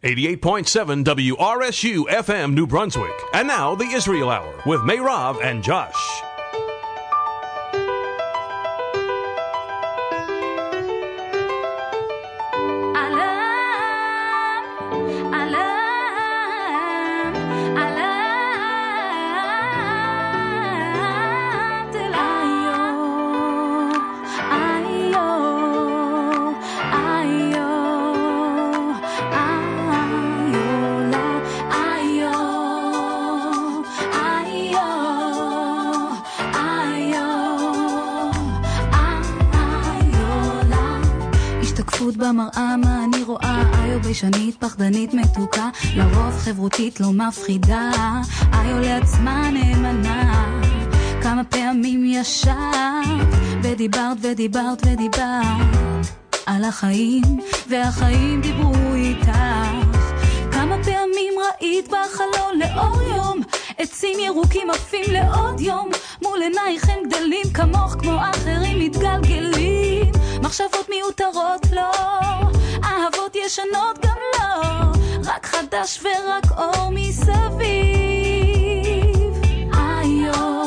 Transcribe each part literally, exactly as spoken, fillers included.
eighty-eight point seven W R S U F M New Brunswick. And now the Israel Hour with Meirav and Josh. במראה מה אני רואה, איו בישנית פחדנית מתוקה, לרוב חברותית לא מפחידה, איו לעצמה נאמנה. כמה פעמים ישבת ודיברת ודיברת ודיברת על החיים, והחיים דיברו איתך. כמה פעמים ראית בחלון לאור יום עצים ירוקים עפים לעוד יום, מול עינייך הם גדלים כמוך כמו אחרים מתגלגלים. מחשבות מיותרות לא, אהבות ישנות גם לא, רק חדש ורק אור מסביב. איו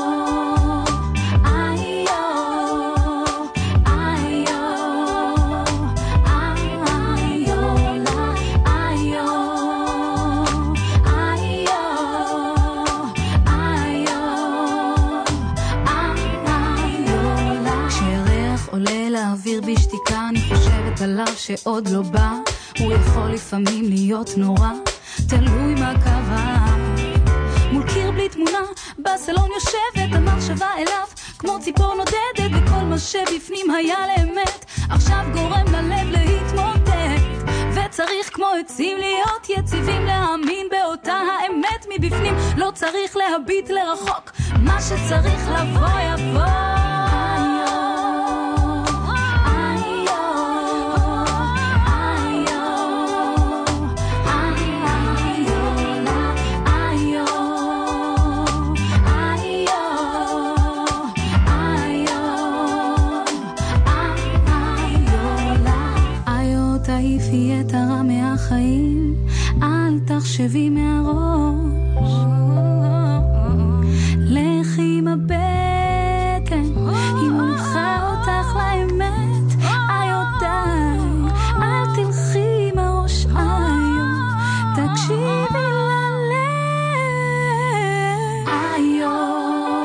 לאוויר בשתיקה, אני חושבת עליו שעוד לא בא, הוא יכול לפעמים להיות נורא, תלוי מה קרה. מול קיר בלי תמונה, בסלון יושבת המחשבה אליו, כמו ציפור נודדת, וכל מה שבפנים היה לאמת, עכשיו גורם ללב להתמוטט, וצריך כמו עצים להיות יציבים, להאמין באותה האמת מבפנים, לא צריך להביט לרחוק, מה שצריך לבוא יבוא. תעיפי את הרע מהחיים, אל תחשבי מהראש, לכי עם הבטן, היא מולכה אותך לאמת. איו די, אל תלכי עם הראש, איו תקשיבי ללב. איו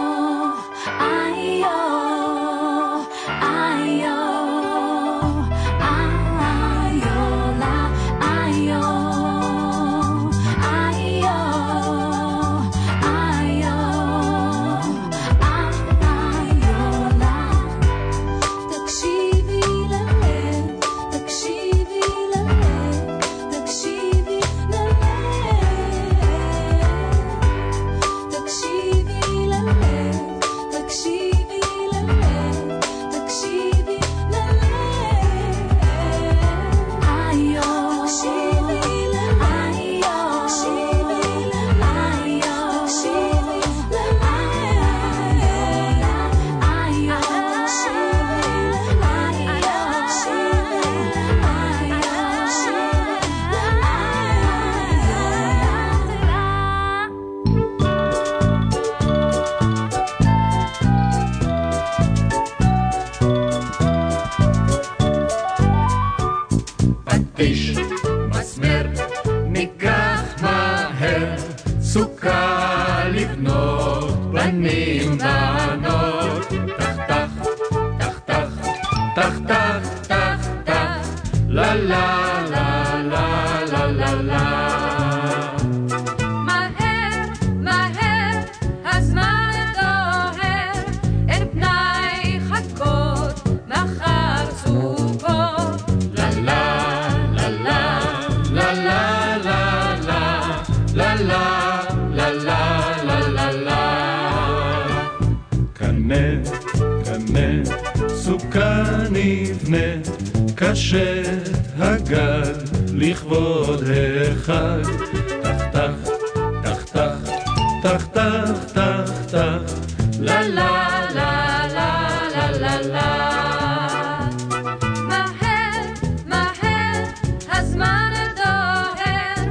קשת הגג לכבוד החג, תחתך, תחתך, תחתך, תחתך, לה לה לה לה לה לה לה. מהר, מהר, הזמן דוהר,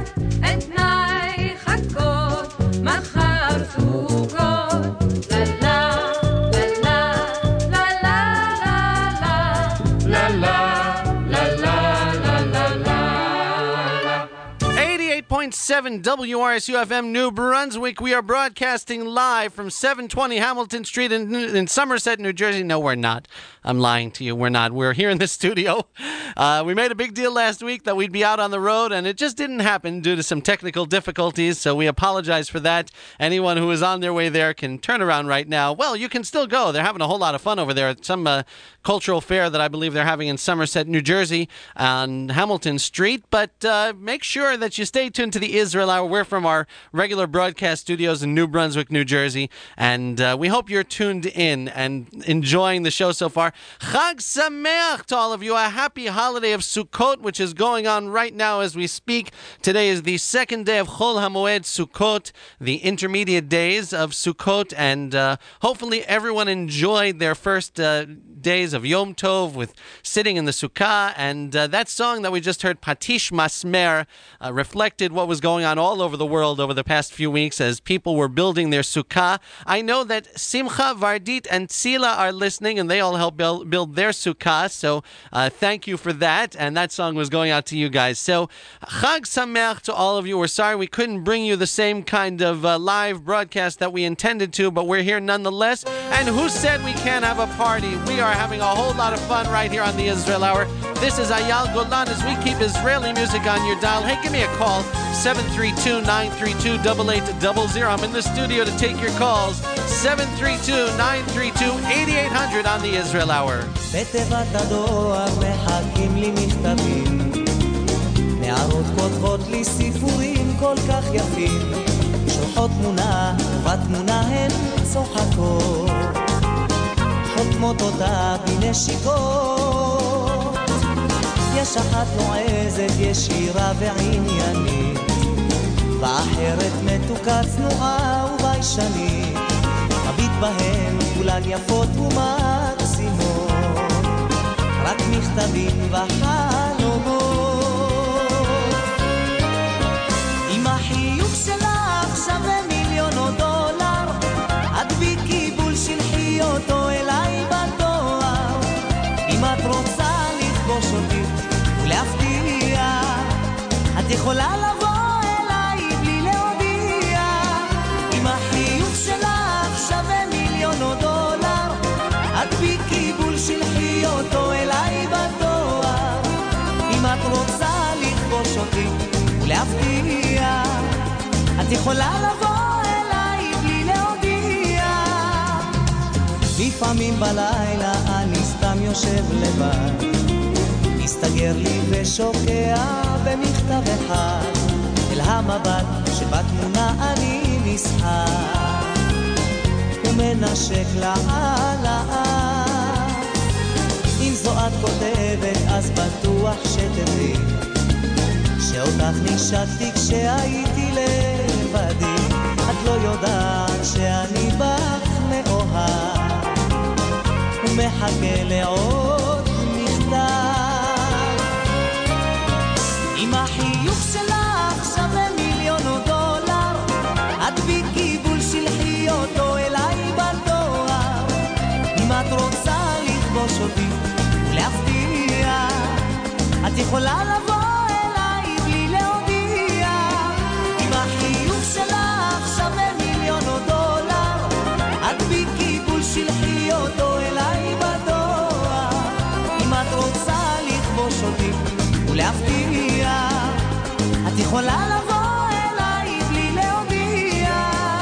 point seven W R S U F M New Brunswick. We are broadcasting live from seven twenty Hamilton Street in, in Somerset, New Jersey. No, we're not. I'm lying to you. We're not. We're here in the studio. Uh, we made a big deal last week that we'd be out on the road, and it just didn't happen due to some technical difficulties, so we apologize for that. Anyone who is on their way there can turn around right now. Well, you can still go. They're having a whole lot of fun over there at some uh, cultural fair that I believe they're having in Somerset, New Jersey, on Hamilton Street. But uh, make sure that you stay tuned to the Israel Hour. We're from our regular broadcast studios in New Brunswick, New Jersey, and uh, we hope you're tuned in and enjoying the show so far. Chag Sameach to all of you. A happy holiday of Sukkot, which is going on right now as we speak. Today is the second day of Chol HaMoed Sukkot, the intermediate days of Sukkot, and uh, hopefully everyone enjoyed their first uh, days of Yom Tov with sitting in the Sukkah, and uh, that song that we just heard, Patish Masmer, uh, reflected what was going on all over the world over the past few weeks as people were building their Sukkah. I know that Simcha, Vardit, and Tzila are listening, and they all helped build, build their Sukkah, so uh, thank you for that, and that song was going out to you guys. So, Chag Sameach to all of you. We're sorry we couldn't bring you the same kind of uh, live broadcast that we intended to, but we're here nonetheless, and who said we can't have a party? We are having a whole lot of fun right here on the Israel Hour. This is Ayal Golan as we keep Israeli music on your dial. Hey, give me a call, seven three two, nine three two, eight eight zero zero. I'm in the studio to take your calls, seven three two, nine three two, eight eight hundred on the Israel Hour. בתיבת הדואר מחכים לי מכתבים, נערות כותבות לי סיפורים כל כך יפים, שולחות תמונה ובתמונה הן צוחקות, חותמות אותה בנשיקות. יש אחת נועזת, ישירה ועניינית, ואחרת מתוקה צנועה וביישנית, מביט בהן כולן יפות ומקסימות, רק מכתבים וחלומות. עם החיוך שלך שווה מיליון או דולר, הדביקי בול שלחי אותו אליי בדואר. אם את רוצה לכבוש אותי ולהפתיע, את יכולה לבוא אליי בלי להודיע. עם החיוך שלך שווה מיליון או דולר, הדביקי בול שלחי אותו אליי בדואר. אם את רוצה לכבוש אותי ולהפתיע, את יכולה לבוא אליי בלי להודיע. לפעמים בלילה אני סתם יושב לבד, מסתגר לי ושוקע במכתב אחד, אל המבט שבתמונה אני נסחר ומנשק לעלה. אם זו את כותבת אז בטוח שתדעי שאותך נשקתי כשהייתי לבדי. את לא יודעת שאני בך מאוהב ומחכה לעוד מכתב. עם החיוך שלך שווה מיליון או דולר, הדביקי בול שלחי אותו אליי בדואר. אם את רוצה לכבוש אותי ולהפתיע, את יכולה לבוא אליי בלי להודיע. עם החיוך שלך שווה מיליון או דולר, הדביקי בול שלחי אותו אליי בדואר. אם את רוצה לכבוש אותי ולהפתיע, את יכולה לבוא אליי בלי להודיע.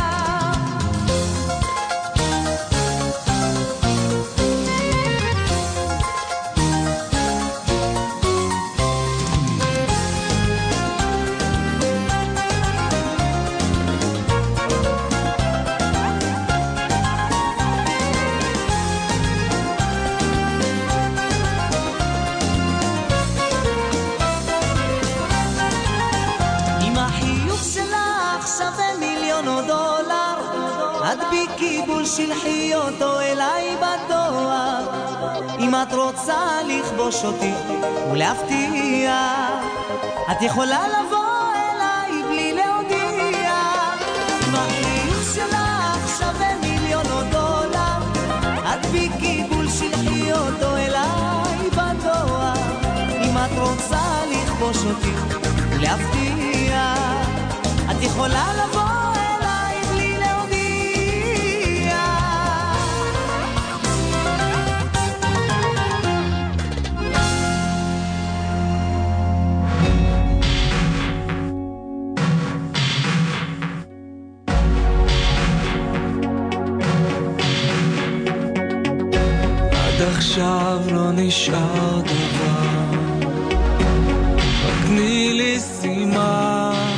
הדביקי בול שלחי אותו אליי בדואר. אם את רוצה לכבוש אותי ולהפתיע, את יכולה לבוא אליי בלי להודיע. אם החיוך שלך שווה מיליון או דולר, הדביקי בול שלחי אותו אליי בדואר. אם את רוצה לכבוש אותי ולהפתיע, יכולה לבוא אליי בלי להודיע. עד עכשיו לא נשאר דבר, רק תני לי סימן,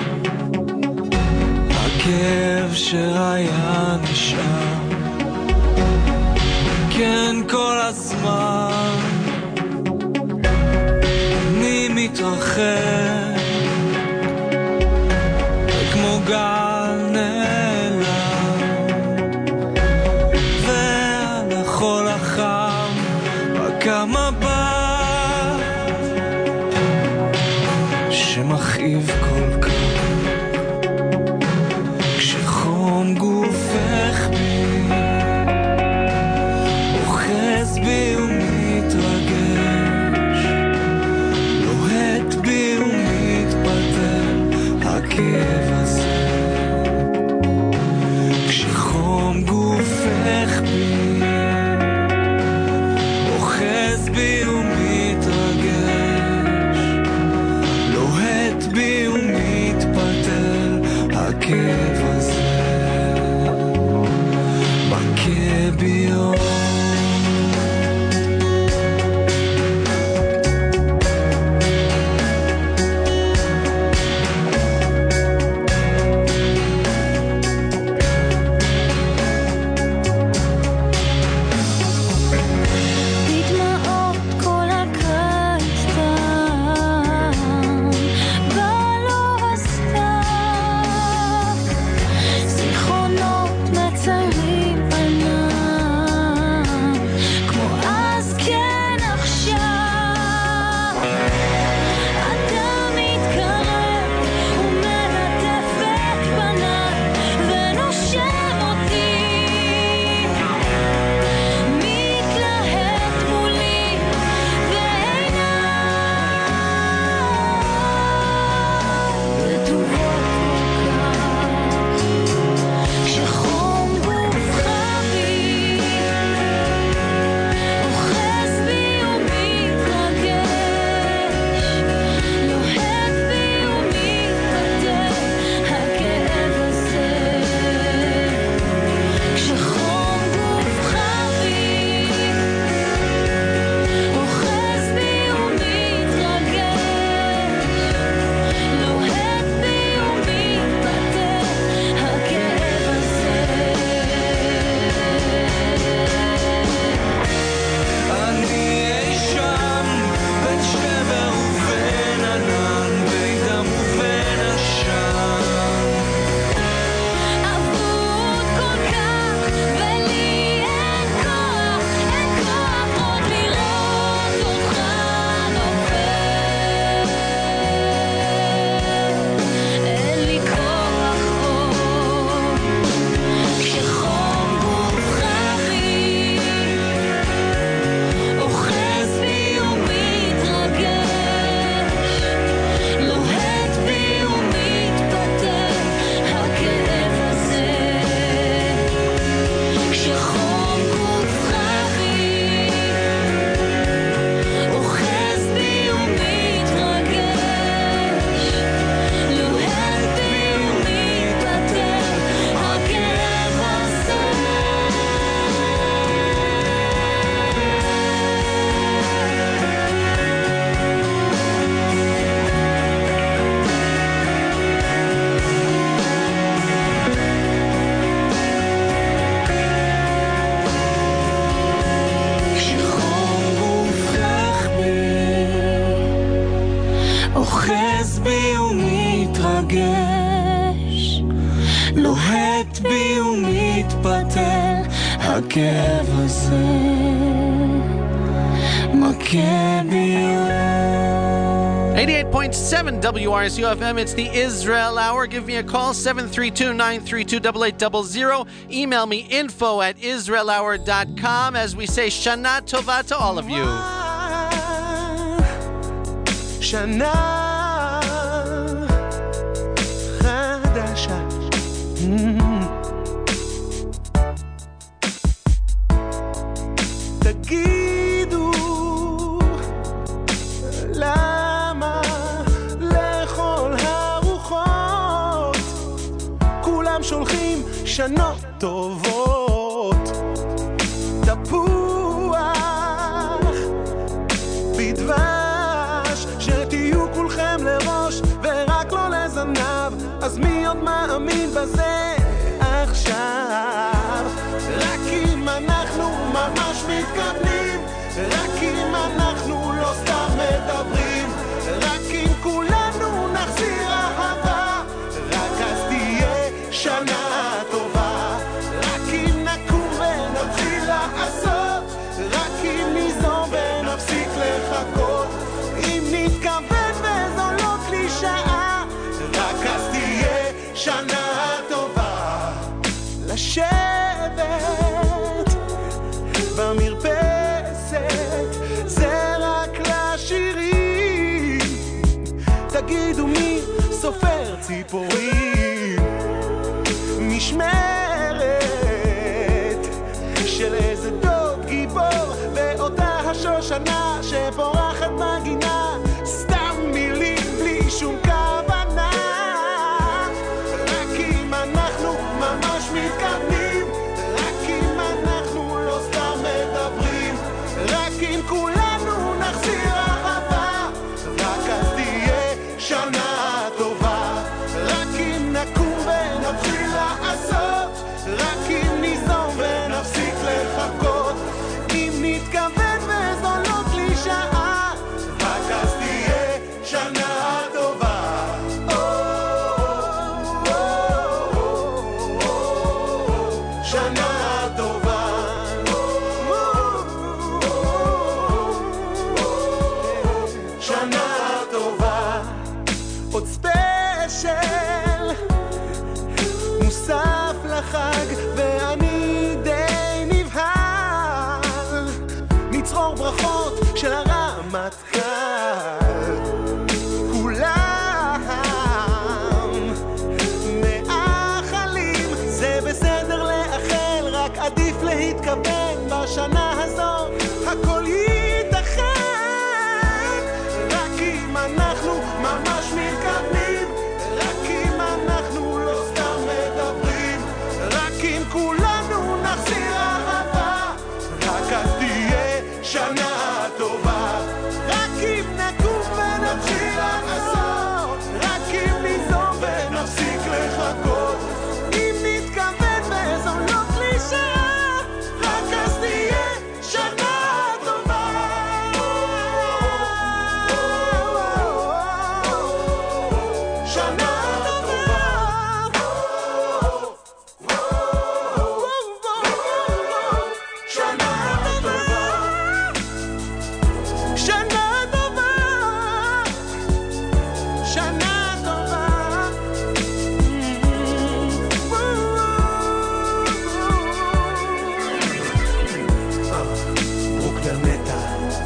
הכאב שהיה נשאר, כן כל הזמן אני מתרחב כמו גל נעלם, ועל החול החם רק המבט שמכאיב כל כך, כשחום גופך בי אוחז בי ומתרגש, לוהט בי ומתפתל הכאב הזה, כשחום גופך בי אוחז בי ומתרגש, לוהט בי ומתפתל הכאב הזה, מכה בי אור. אוחז בי ומתרגש, לוהט בי ומתפתל הכאב הזה, מכה בי. eighty-eight point seven W R S U F M, it's the Israel Hour. Give me a call, seven three two, nine three two, eight eight zero zero. Email me, info at israel hour dot com. As we say, Shana Tova to all of you. Shana Chadasha שולחים שנות טובות. תפוח בדבש, שתהיו כולכם לראש ורק לא לזנב, אז מי עוד מאמין בזה עכשיו? רק אם אנחנו ממש מתכוונים, רק אם אנחנו לא סתם מדברים, רק אם כולנו נחזיר אהבה, רק אז תהיה שנה טובה. רק אם נקום ונתחיל לעשות, רק אם ניזום ונפסיק לחכות, אם נתכוון וזו לא קלישאה, רק אז תהיה שנה טובה. לשבת במרפסת זה רק לשירים, תגידו מי סופר ציפורים, משמרת של איזה דוד גיבור ואותה השושנה שפורחת בגינה, סתם מילים בלי שום כוונה. רק אם אנחנו ממש מתכוונים, רק אם אנחנו לא סתם מדברים, רק אם כולנו נחזיר אהבה, רק אז תהיה שנה טובה. רק אם נקום ונתחיל לעשות, רק אם ניזום ונפסיק לחכות, אם נתכוון וזו לא קלישאה, רק אז תהיה שנה טובה. שנה טובה. שנה טובה. עוד ספיישל מוסף לחג ואני די נבהל, נצרור ברכות של הרמטכ"ל, כולם מאחלים, זה בסדר לאחל, רק עדיף להתכוון בשנה הזו הכל ייתכן. רק אם אנחנו ממש מתכוונים, רק אם אנחנו לא סתם מדברים, רק אם כולנו נחזיר אהבה, רק אז תהיה שנה טובה. רק אם נקום ונתחיל לעשות, רק אם ניזום ונפסיק לחכות, אם נתכוון וזו לא קלישאה, רק אז תהיה שנה טובה. שנה טובה. שנה טובה. שנה טובה. שנה טובה. ברוקנר מתה.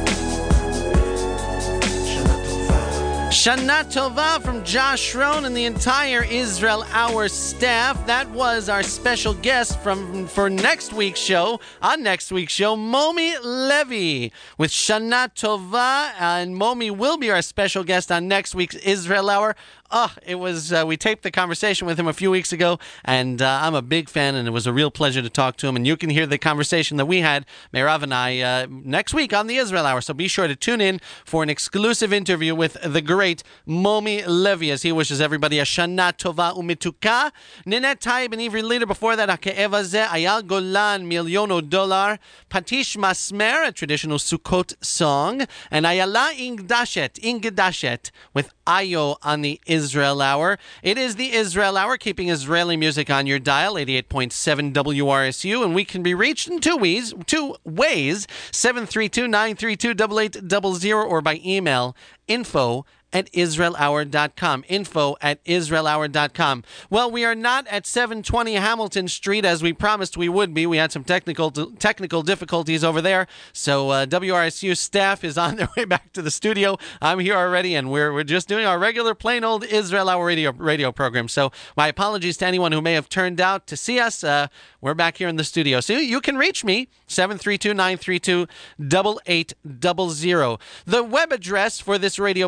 שנה טובה. Shana Tova from Josh Schroen and the entire Israel Hour staff. That was our special guest from for next week's show. On next week's show, Momi Levy with Shana Tova, and Momi will be our special guest on next week's Israel Hour. Oh, it was, uh, we taped the conversation with him a few weeks ago, and uh, I'm a big fan, and it was a real pleasure to talk to him. And you can hear the conversation that we had, Meirav and I, uh, next week on the Israel Hour. So be sure to tune in for an exclusive interview with the great Momi Levy, as he wishes everybody a Shana Tova Umituka. Ninette Taib and Ivri Leader before that, Ha'ke'ev Hazeh, Ayal Golan, Milyono Dollar, Patish Masmer, a traditional Sukkot song, and Ayala Ingdashet, Ingdashet, with Ayo on the Israel Hour. It is the Israel Hour, keeping Israeli music on your dial, eighty-eight point seven W R S U, and we can be reached in two ways, two ways, seven three two, nine three two, eight eight zero zero, or by email, info at israel hour dot com. Info at israel hour dot com. Well, we are not at seven twenty Hamilton Street as we promised we would be. We had some technical technical difficulties over there. So uh, W R S U staff is on their way back to the studio. I'm here already, and we're we're just doing our regular plain old Israel Hour radio radio program. So my apologies to anyone who may have turned out to see us. Uh, we're back here in the studio. So you can reach me, seven three two, nine three two, eight eight zero zero. The web address for this radio program is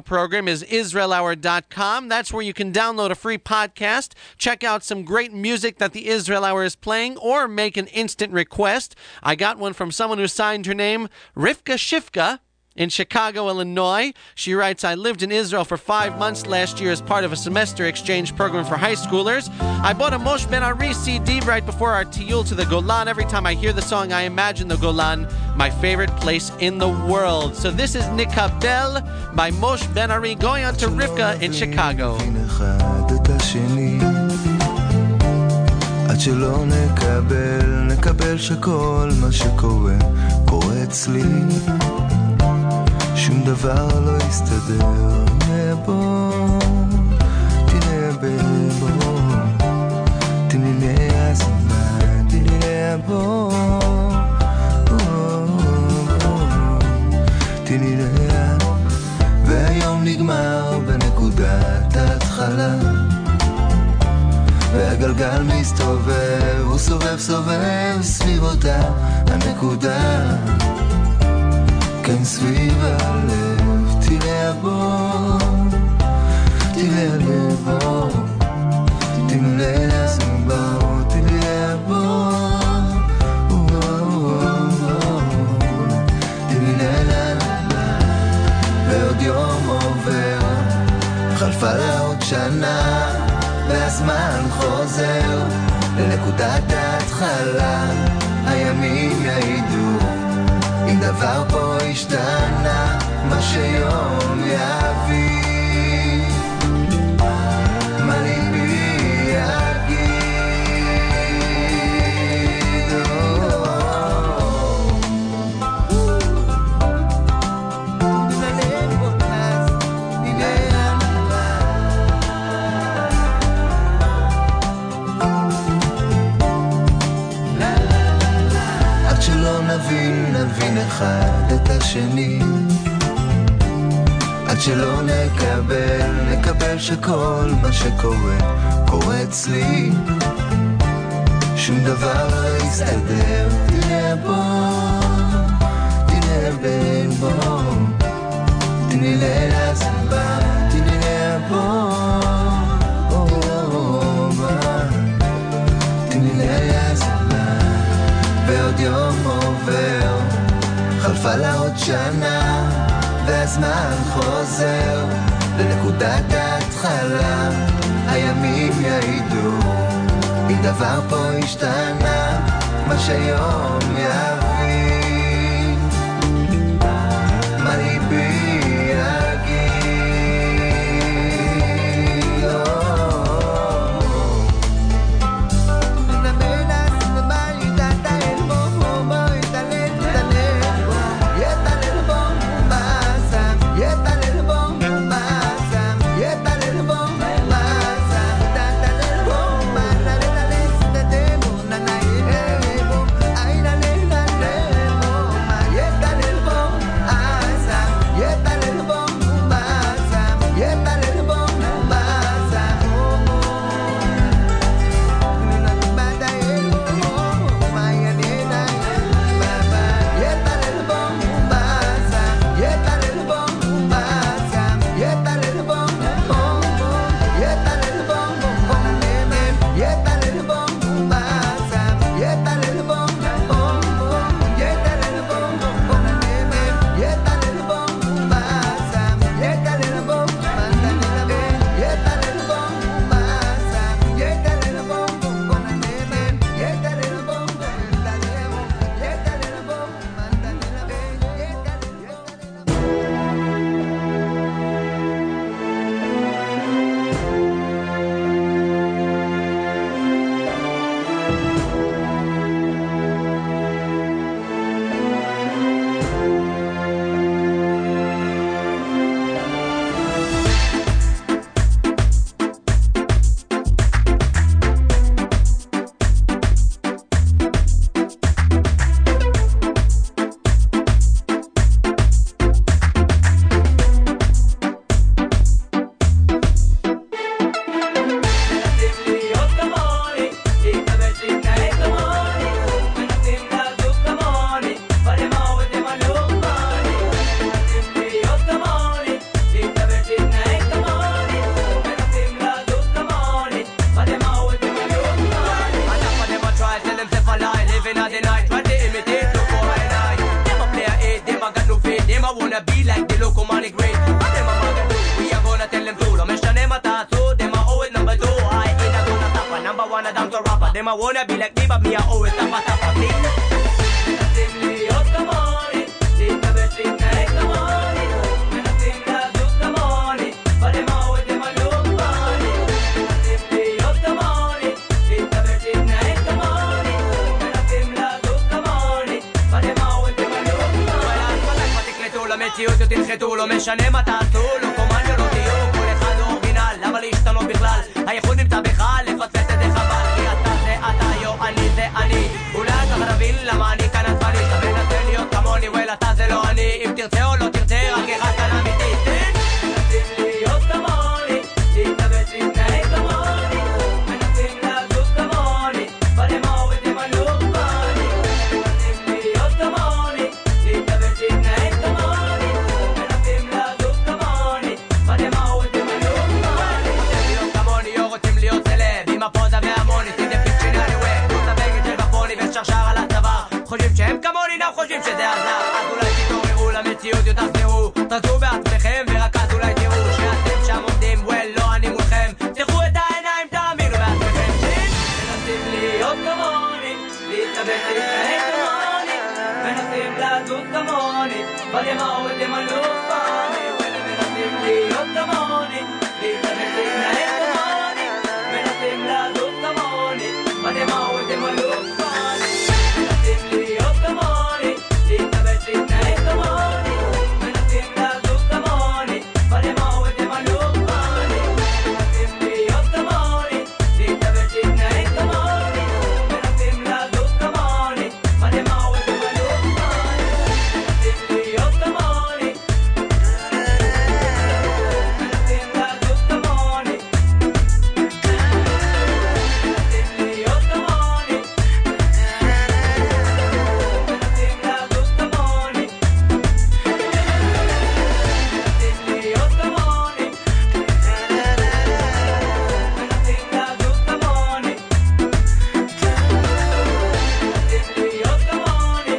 is israel hour dot com. That's where you can download a free podcast, check out some great music that the Israel Hour is playing, or make an instant request. I got one from someone who signed her name Rivka Shifka in Chicago, Illinois. She writes, I lived in Israel for five months last year as part of a semester exchange program for high schoolers. I bought a Moshe Ben Ari C D right before our tiyul to the Golan. Every time I hear the song, I imagine the Golan, my favorite place in the world. So this is Nikabel by Moshe Ben Ari, going on to Rivka in Chicago. עד שלא נקבל, נקבל שכל מה שקורה, קורה אצלי. שום דבר לא יסתדר. בוא, תראה בוא, תמלא הזמן, תראה בוא, תראה. והיום נגמר בנקודת ההתחלה, והגלגל מסתובב, הוא סובב סובב סביב אותה הנקודה. כן סביב הלב, תראה בוא, תראה הלב בוא, תמלא הזמן, תראה בוא, תמלא. ועוד יום עובר, חלפה לה עוד שנה, והזמן חוזר לנקודת ההתחלה. הימים יעידו אם דבר פה השתנה, מה שיום יביא, מה ליבי יגיד. עד שלא נבין, נבין אחד את השני, עד שלא נקבל, נקבל שכל מה שקורה, קורה אצלי. שום דבר לא יסתדר. תראה בוא, תראה בין בוא, תני להסבא, תראה בוא, תני להסבא. ועוד יום עובר, חלפה לה עוד שנה, והזמן חוזר לנקודת ההתחלה. הימים יעידו אם דבר פה השתנה, מה שיום יביא, מה ליבי יגיד. wanna be like the local money great. What them a mother do? We are gonna tell them to. לא משנה מה תעשו, them a always number two. I ain't a gonna tapa, number one a damn to rapper. Them a wanna be like me, but me a always tapa tapa me. מנסים להיות כמוני, להתלבש להתנהג כמוני, מנסים לעזוב כמוני, but them a always them a look funny. מנסים להיות כמוני, להתלבש להתנהג כמוני, מנסים לעזוב כמוני, but them a always them a look funny. תקלטו למציאות ותנחתו, לא משנה מה תעשו, לא קומניה לא תהיו, כל אחד הוא אורגינל, למה להשתנות בכלל? הייחוד נמצא בך, לפספס את זה חבל, כי אתה זה אתה, יו אני זה אני, אולי אתה חרבין למה אני כאן עצבני, אתה מנסה להיות כמוני, וואל אתה זה לא אני, אם תרצה או לא תרצה, רק אחד כאן אמיתי, מנסים להיות כמוני, להתלבש להתנהג כמוני, מנסים לעזוב כמוני, בהם האוהד הם הלוק פני, מנסים להיות כמוני, להתלבש להתנהג כמוני, מנסים לעזוב כמוני, בהם האוהד הם הלוק פני, רוצים להיות כמוני או רוצים להיות סלב, עם הפוזה והמוני, סידי פיקשן אניווי, כמו סבגת של בפוני ושרשר על הצוואר, חושבים שהם כמוני, נא חושבים שזה עזר, אז אולי תתעוררו למציאות ותחזרו, תעשו בעצמכם ורק אז אולי תראו שאתם שם עומדים, וואל לא אני מולכם, תפתחו את העיניים, תאמינו בעצמכם, מנסים להיות כמוני, להתלבש להתנהג כמוני, מנסים לעזוב כמוני, בהם האוהד הם הלוק פני, מנסים להיות כמוני, להתלבש להתנהג כמוני, מנסים לעזוב כמוני, בהם האוהד הם הלוק פני, מנסים להיות כמוני, להתלבש להתנהג כמוני, מנסים לעזוב כמוני, בהם האוהד הם הלוק פני, מנסים להיות כמוני, להתלבש להתנהג כמוני, מנסים לעזוב כמוני, בהם האוהד הם הלוק פני, מנסים להיות כמוני, מנסים לעזוב כמוני, מנסים להיות כמוני, מנסים לעזוב כמוני, מנסים להיות כמוני, מנסים לעזוב כמוני, מנסים להיות כמוני,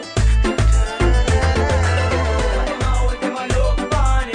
בהם האוהד הם הלוק פני.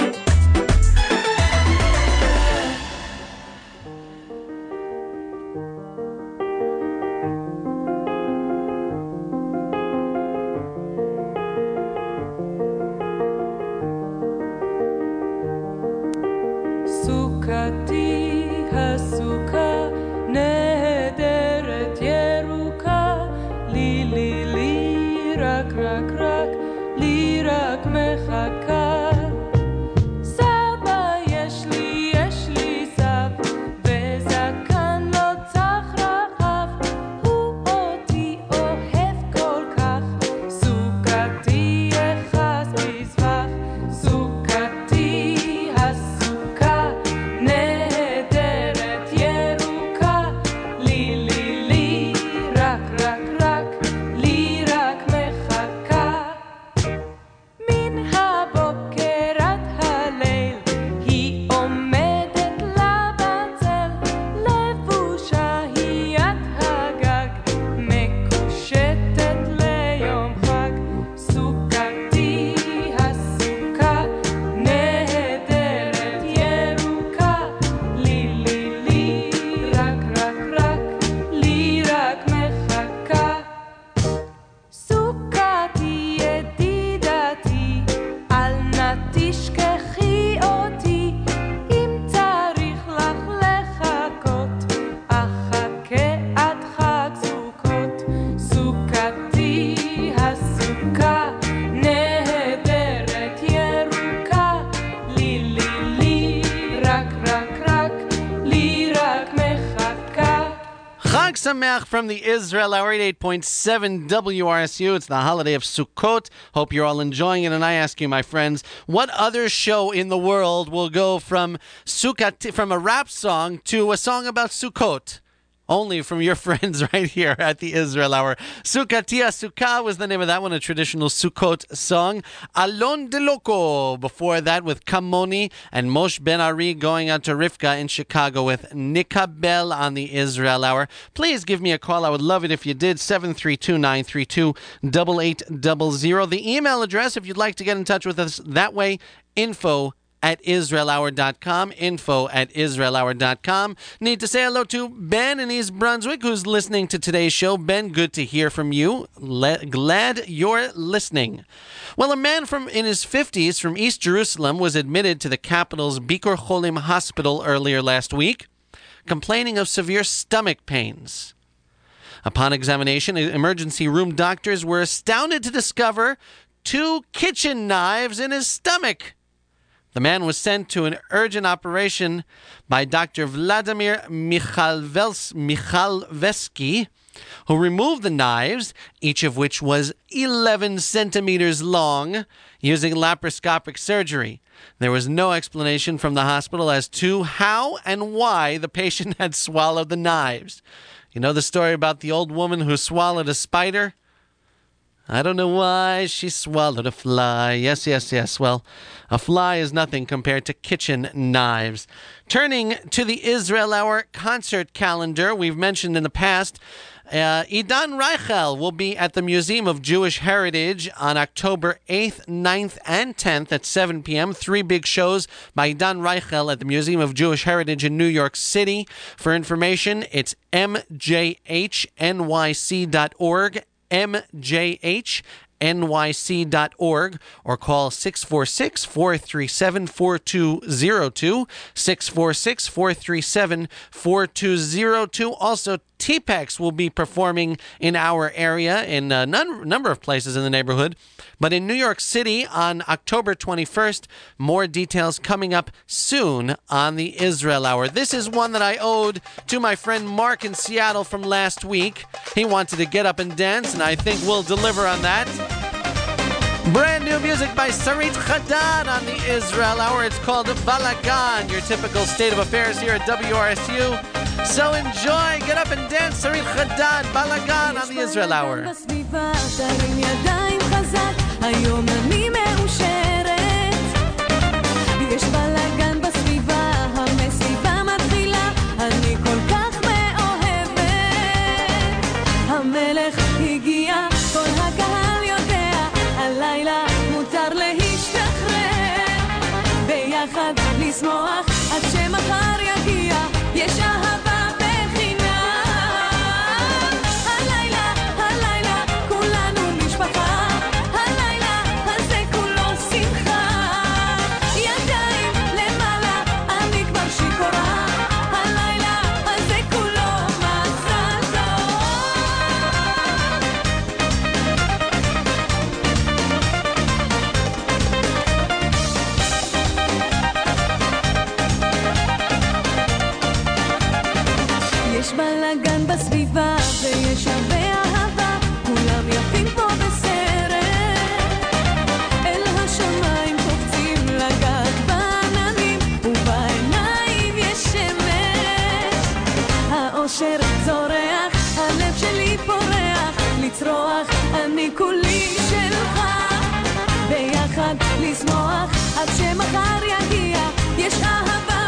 סוכתי הסוכה נהדרת ירוקה לי לי לי רק רק רק לי רק מחכה סבא יש לי יש לי סב וזקן לא צח רחב הוא אותי אוהב כל כך סוכתי יחס בזבח סוכתי הסוכה נהדרת ירוקה לי לי לי רק רק רק לי רק מחכה מן הבוקר עד הליל היא עומדת לה בצל לבושה היא עד הגג מקושטת ליום חג סוכתי הסוכה נהדרת ירוקה לי לי לי רק רק רק לי רק מחכה סוכתי ידידתי אל נא תשכחי אותי אם צריך לך לחכות אחכה עד חג סוכות סוכתי הסוכה נהדרת ירוקה לי לי לי רק רק רק לי רק מחכה Chag Sameach from the Israel Hour eighty-eight point seven W R S U. It's the holiday of Sukkot. Hope you're all enjoying it. And I ask you, my friends, what other show in the world will go from Sukkot, from a rap song to a song about Sukkot? only from your friends right here at the Israel Hour. Sukkatia Sukkah was the name of that one, a traditional Sukkot song. Alon de Loco before that with Kamoni, and Moshe Ben Ari going out to Rivka in Chicago with Nikabel on the Israel Hour. Please give me a call. I would love it if you did. seven three two, nine three two, eight eight zero zero. The email address, if you'd like to get in touch with us that way, info at israel hour dot com, info at israel hour dot com. Need to say hello to Ben in East Brunswick, who's listening to today's show. Ben, good to hear from you. Le- glad you're listening. Well, a man from in his fifties from East Jerusalem was admitted to the capital's Bikur Cholim hospital earlier last week, complaining of severe stomach pains. Upon examination, emergency room doctors were astounded to discover two kitchen knives in his stomach. The man was sent to an urgent operation by Doctor Vladimir Michalvels- Michalvesky, who removed the knives, each of which was eleven centimeters long, using laparoscopic surgery. There was no explanation from the hospital as to how and why the patient had swallowed the knives. You know the story about the old woman who swallowed a spider? I don't know why she swallowed a fly. Yes, yes, yes. Well, a fly is nothing compared to kitchen knives. Turning to the Israel Hour concert calendar, we've mentioned in the past, uh, Idan Reichel will be at the Museum of Jewish Heritage on October eighth, ninth, and tenth at seven p.m. Three big shows by Idan Reichel at the Museum of Jewish Heritage in New York City. For information, it's m j h n y c dot org. m j h n y c dot org or call six four six, four three seven, four two zero two, six four six, four three seven, four two zero two. Also, T-Pex will be performing in our area in a num- number of places in the neighborhood, but in New York City on October twenty-first. More details coming up soon on the Israel Hour. This is one that I owed to my friend Mark in Seattle from last week. He wanted to get up and dance, and I think we'll deliver on that. Brand new music by Sarit Chadad on the Israel Hour. It's called Balagan, your typical state of affairs here at W R S U. So enjoy, get up and dance. Sarit Chadad, Balagan on the Israel Hour. היום אני מאושרת, יש בלגן בסביבה, המסיבה מתחילה, אני כל כך מאוהבת. המלך הגיע, כל הקהל יודע, הלילה מותר להשתחרר, ביחד לשמוח עד שמחר יגיע, יש אהבה בחינם. הלילה, הלילה, כולנו משפחה, יש בלגן בסביבה ויש הרבה אהבה, כולם יפים פה בסרט, אל השמיים קופצים לגעת בעננים, ובעיניים יש שמש, האושר זורח, הלב שלי פורח, לצרוח, אני כולי שלך, ביחד לשמוח, עד שמחר יגיע, יש אהבה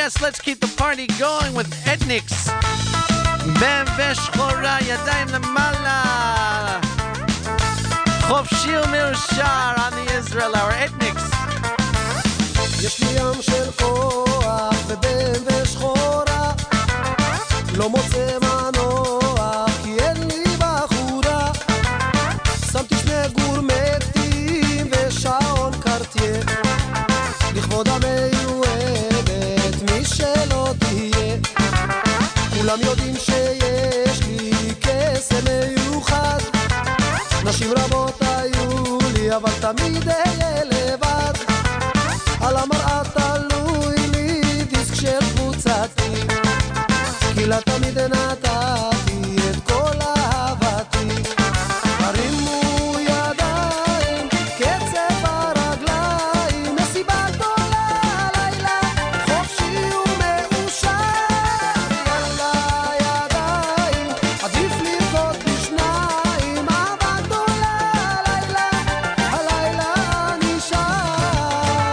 Yes, let's keep the party going with Ethnix. Ben ושחורה, ידיים למעלה. חופשי ומאושר on the Israel Hour. Ethnix. יש לי ים של כוח ובן ושחורה, לא מוצא מנוח כי אין לי בחורה. שמתי שני גורמטים ושעון קרטייה, לכבוד המיועדת מי שלא תהיה. כולם יודעים שיש לי קסם מיוחד, נשים רבות היו לי אבל תמיד אהיה לבד. על המראה תלוי לי דיסק של קבוצתי, כי לה תמיד נתתי את כל אהבתי. הרימו ידיים, קצב הרגליים, מסיבה גדולה לילה, חופשי ומאושר. יאללה ידיים, עדיף לרקוד בשניים, אהבה גדולה לילה, הלילה נשאר.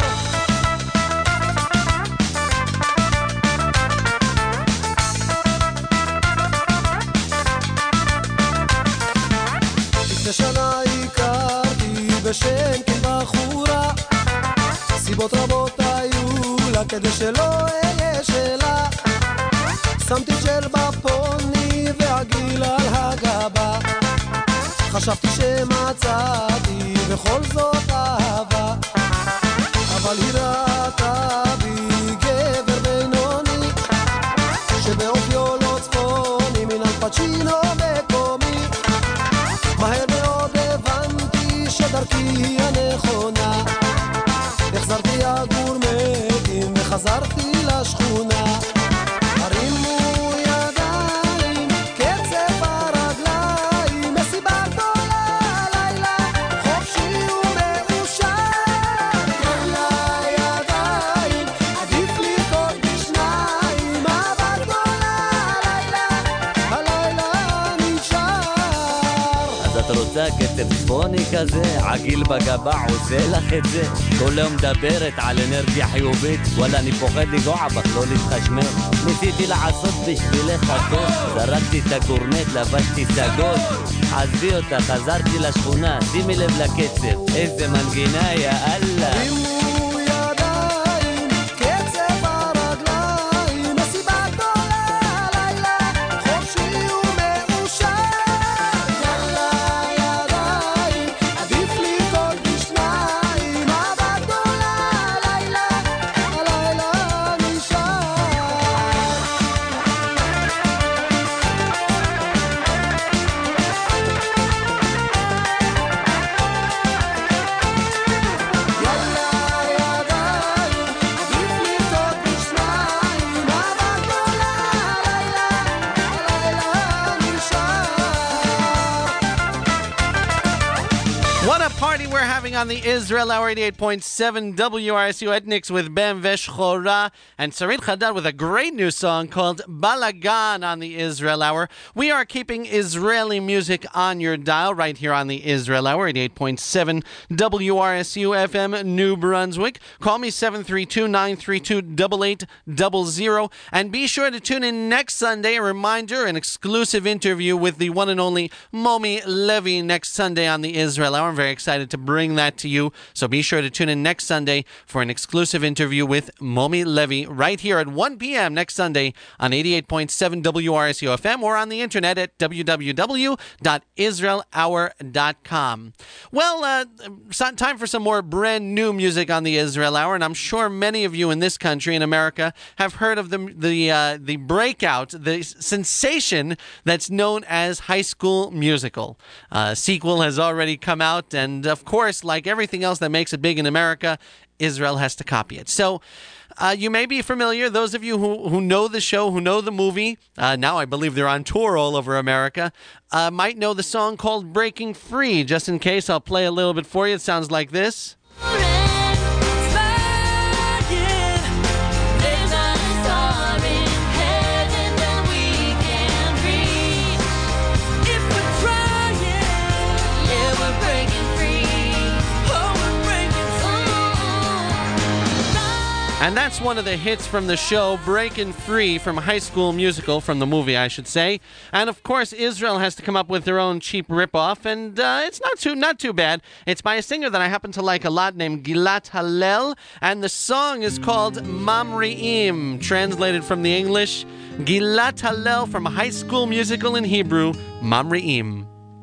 לפני שנה הכרתי בשם כן בחורה, סיבות רבות היו לה כדי שלא אהיה שלה. שמתי ג'ל בפוני והגיל על הגבה, חשבתי שמצאתי בכל זאת אהבה. אבל היא ראתה בי גבר בינוני, שבאופיו לא צפוני מן אלפצ'ינו מקומי. מהר מאוד הבנתי שדרכי היא הנכונה, החזרתי הגורמטים וחזרתי לשכונה. הרימו ידיים, קצב הרגליים, מסיבה גדולה לילה, חופשי ומאושר. יאללה ידיים, עדיף לרקוד בשניים, אהבה גדולה לילה, הלילה נשאר. אז את רוצה קצב צפוני כזה, עגיל בגבה עושה לך את זה. כל היום מדברת על אנרגיה חיובית, וואלה אני פוחד לגוע בך, לא להתחשמל. ניסיתי לעשות בשבילך הכל, זרקתי את הגורנט, לבשתי סגול. עזבי אותה, חזרתי לשכונה, שימי לב לקצב, איזה מנגינה יא אללה. הרימו ידיים, קצב הרגליים, מסיבה גדולה לילה, חופשי ומאושר. יאללה ידיים, עדיף לרקוד בשניים, אהבה גדולה לילה, הלילה נשאר. יאללה ידיים, עדיף לרקוד בשניים, אהבה גדולה לילה, הלילה נשאר. What a party we're having on the Israel Hour. Eighty-eight point seven W R S U Ethnix with Ben ושחורה and Sarit Hadad with a great new song called Balagan on the Israel Hour. We are keeping Israeli music on your dial right here on the Israel Hour. Eighty-eight point seven W R S U F M New Brunswick. Call me seven three two, nine three two, eight eight zero zero and be sure to tune in next Sunday. A reminder, an exclusive interview with the one and only Momi Levy next Sunday on the Israel Hour. I'm very excited to bring that to you. So be sure to tune in next Sunday for an exclusive interview with Momi Levy right here at one p.m. next Sunday on eighty-eight point seven W R S U F M or on the internet at w w w dot israel hour dot com. Well, uh, so- time for some more brand new music on the Israel Hour, and I'm sure many of you in this country, in America, have heard of the the uh, the breakout, the sensation that's known as High School Musical. Uh, sequel has already come out, and of course, like everything else that makes it big in America, Israel has to copy it. So uh, you may be familiar, those of you who, who know the show, who know the movie, uh, now I believe they're on tour all over America, uh, might know the song called Breaking Free. Just in case, I'll play a little bit for you. It sounds like this. And that's one of the hits from the show Breakin' Free from High School Musical, from the movie, I should say. And of course, Israel has to come up with their own cheap ripoff, and uh, it's not too not too bad. It's by a singer that I happen to like a lot named Gilat Hallel, and the song is called Mamri'im, translated from the English, Gilat Hallel from High School Musical in Hebrew, Mamri'im.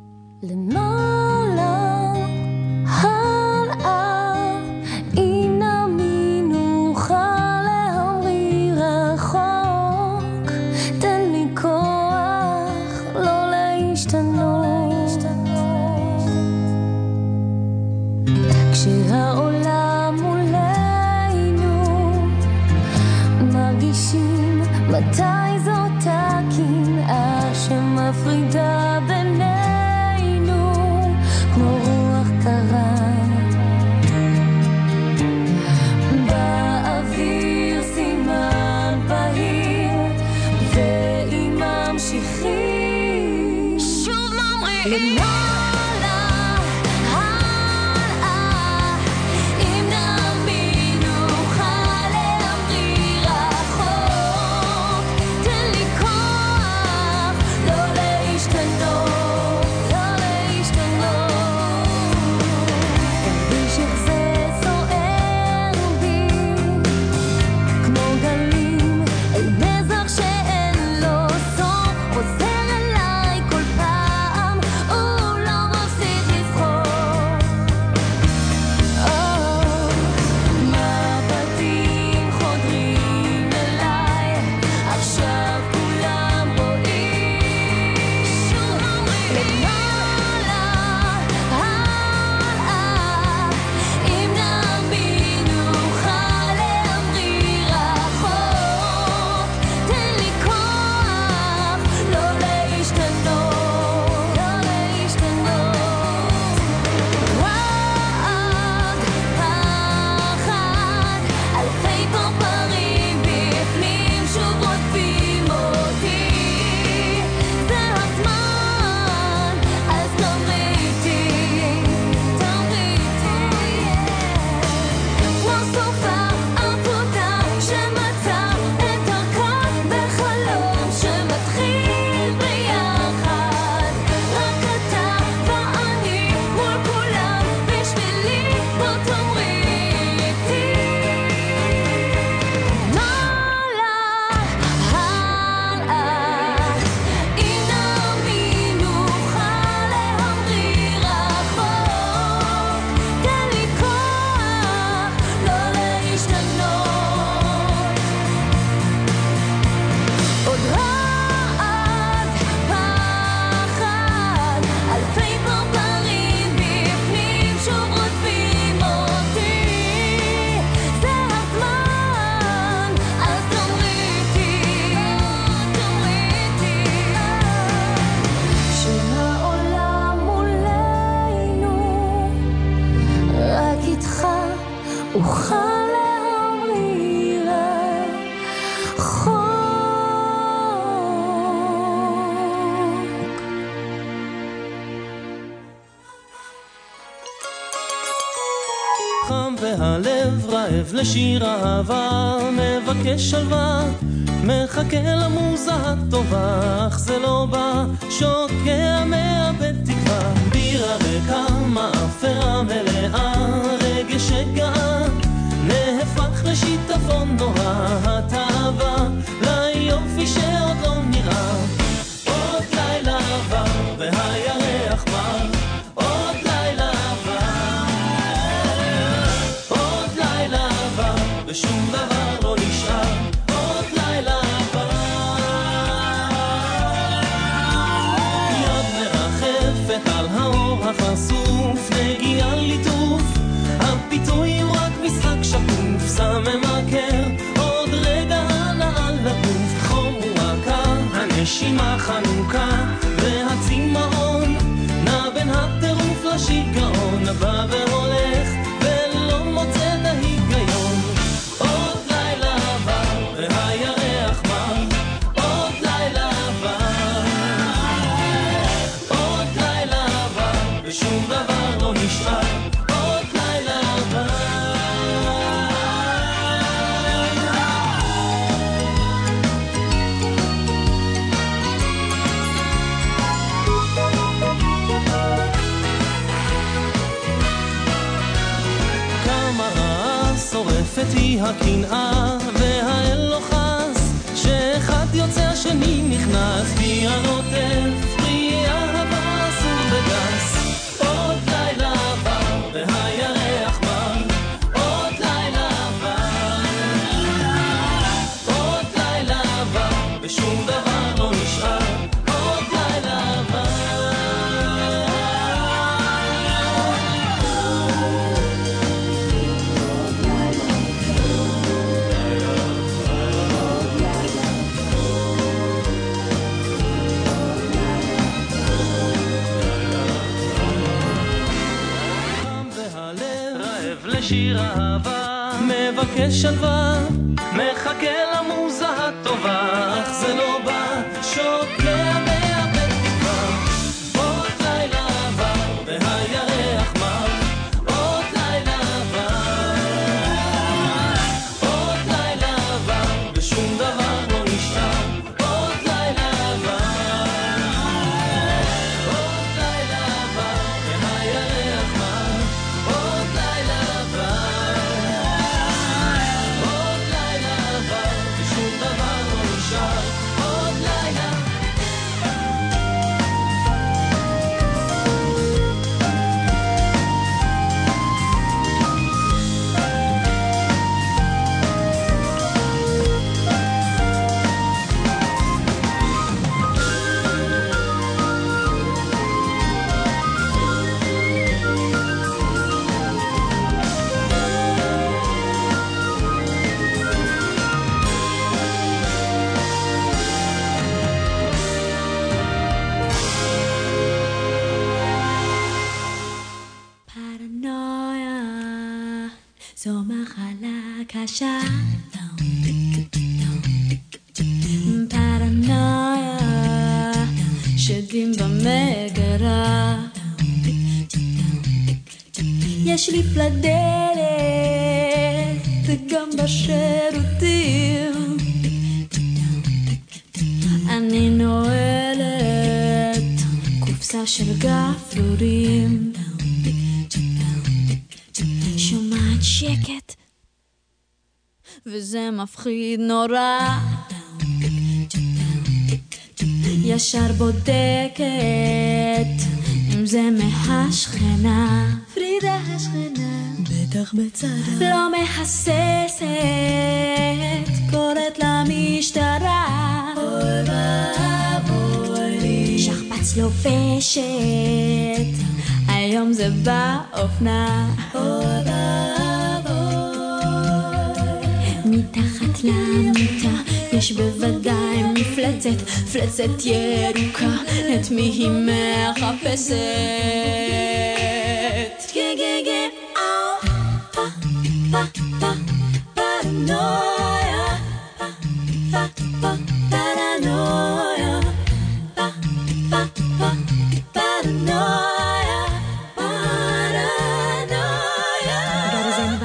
כשהעולם מולנו מרגישים מתי זאת הקנאה שמפרידה בינינו כמו רוח קרה באוויר סימן בהיר ואם ממשיכים שוב ממריאים והלב רעב לשיר אהבה, מבקש שלווה, מחכה למוזה הטובה, אך זה לא בא, שוקע מאבד תקווה. בירה ריקה, מאפרה מלאה, רגש שגעה, נהפך לשיטפון נורא, התאווה, ליופי שעוד לא נראה. עוד לילה עבר, והירח מר, עוד לילה עבר, עוד לילה עבר, ושום דבר לא נשאר. עוד לילה עבר, יד מרחפת על האור החשוף, נגיעה ליטוף, הפיתויים רק משחק שקוף, שם ממכר, עוד רגע הנעה לגוף, חום מועקה, הנשימה חנוכה, והצמאון נע בין הטירוף לשיגעון, בא והולך ולא מוצא את ההיגיון. עוד לילה עבר והירח מר, עוד לילה עבר, עוד לילה עבר, ושום דבר לא נשאר. עוד לילה עבר, נוטפת היא הקנאה והאל לא חס שאחד יוצא השני נכנס בי הנוטף פרי אהבה אסור וגס עוד לילה עבר והירח מר עוד לילה עבר עוד לילה עבר ושום דבר לא נשאר עוד לילה עבר לשיר אהבה מבקש שלווה מחכה למוזה הטובה אך זה לא בא שוקע מאבד תקווה עוד לילה עבר והירח מר עוד לילה עבר עוד לילה עבר ושום דבר לא נשאר עוד לילה עבר עוד לילה עבר והירח מר עוד לילה זו מחלה קשה פרנויה שדים במגרה יש לי פלדלת וגם בשירותים אני נועלת קופסה של גפרורים שומעת שקט וזה מפחיד נורא ישר בודקת אם זה מהשכנה פרידה השכנה בטח בצדה לא מהססת קוראת למשטרה אוי ואבוי לי שכפ"ץ לובשת היום זה באופנה אוי ואבוי מתחת למיטה יש בוודאי מפלצת פלצת ירוקה את מי היא מחפשת גה גה גה או פה פה פה פרנויה פה פה פה פרנויה פה פה פה פרנויה פרנויה גרזן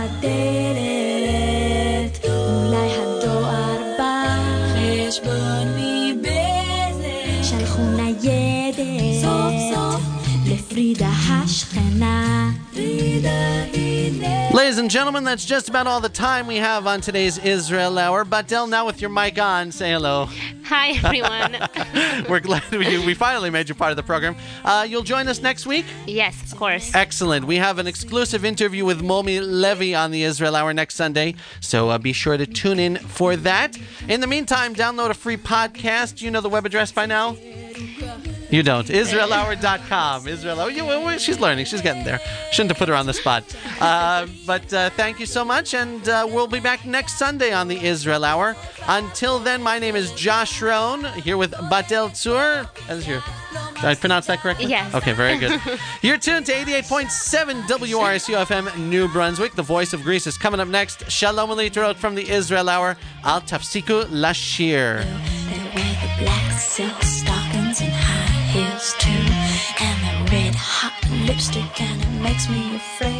בדלת אולי הדואר בחשבון מבזק שלחו ניידת סוף סוף לפרידה השכנה פרידה הנה. Ladies and gentlemen, that's just about all the time we have on today's Israel Hour. Batel, now with your mic on, say hello. Hi, everyone. We're glad we, we finally made you part of the program. Uh, you'll join us next week? Yes, of course. Excellent. We have an exclusive interview with Momi Levy on the Israel Hour next Sunday, so uh, be sure to tune in for that. In the meantime, download a free podcast. You know the web address by now? You don't. Israel Hour dot com. Israel Hour. You, well, she's learning. She's getting there. Shouldn't have put her on the spot. Uh, but uh, thank you so much, and uh, we'll be back next Sunday on the Israel Hour. Until then, my name is Josh Rohn, here with Batel Tzur. As your, did I pronounce that correctly? Yes. Okay, very good. You're tuned to eighty-eight point seven W R S U F M New Brunswick. The voice of Greece is coming up next. Shalom Aleichem from the Israel Hour. Al Tafsiku Lashir. Black silk stockings and high heels too, and the red hot lipstick, and it makes me afraid.